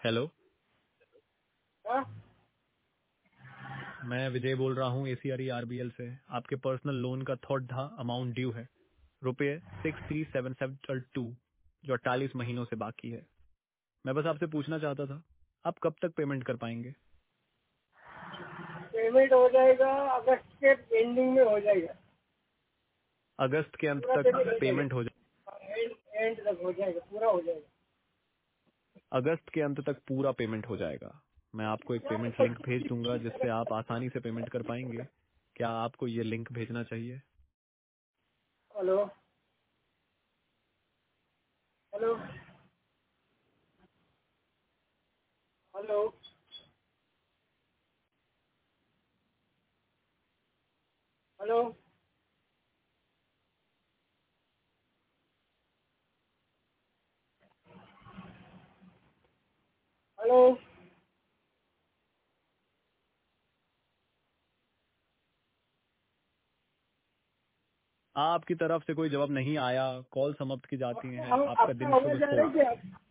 Hello, हाँ? मैं विजय बोल रहा हूँ एसीआरई आरबीएल से। आपके पर्सनल लोन का थर्ड अमाउंट ड्यू है, रुपये 63772, जो 48 महीनों से बाकी है। मैं बस आपसे पूछना चाहता था, आप कब तक पेमेंट कर पाएंगे? पेमेंट हो जाएगा, अगस्त के एंडिंग में हो जाएगा। अगस्त के अंत पूरा तक पेमेंट हो पेमेंट हो जाएगा, एंड एंड तक हो जाएगा, पूरा हो जाएगा। अगस्त के अंत तक पूरा पेमेंट हो जाएगा। मैं आपको एक पेमेंट लिंक भेज दूंगा जिससे आप आसानी से पेमेंट कर पाएंगे। क्या आपको ये लिंक भेजना चाहिए? Hello hello hello hello hello. आपकी तरफ से कोई जवाब नहीं आया, कॉल समाप्त की जाती है, हम आपका आपका दिन शुभ आवाज आ रहा हो। है क्या?